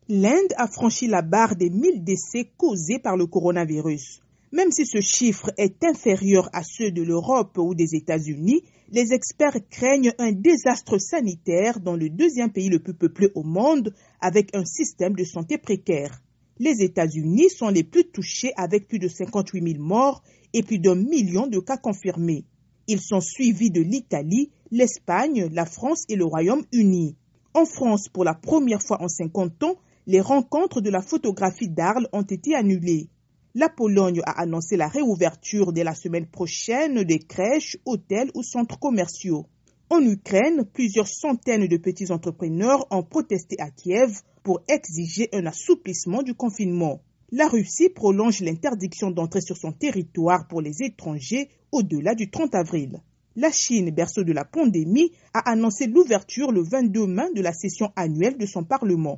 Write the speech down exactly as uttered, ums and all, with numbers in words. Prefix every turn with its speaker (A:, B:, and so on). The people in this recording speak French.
A: L'Inde a franchi la barre des mille décès causés par le coronavirus. Même si ce chiffre est inférieur à ceux de l'Europe ou des États-Unis, les experts craignent un désastre sanitaire dans le deuxième pays le plus peuplé au monde avec un système de santé précaire. Les États-Unis sont les plus touchés avec plus de cinquante-huit mille morts et plus d'un million de cas confirmés. Ils sont suivis de l'Italie, l'Espagne, la France et le Royaume-Uni. En France, pour la première fois en cinquante ans, les rencontres de la photographie d'Arles ont été annulées. La Pologne a annoncé la réouverture dès la semaine prochaine des crèches, hôtels ou centres commerciaux. En Ukraine, plusieurs centaines de petits entrepreneurs ont protesté à Kiev pour exiger un assouplissement du confinement. La Russie prolonge l'interdiction d'entrer sur son territoire pour les étrangers au-delà du trente avril. La Chine, berceau de la pandémie, a annoncé l'ouverture le vingt-deux mai de la session annuelle de son Parlement.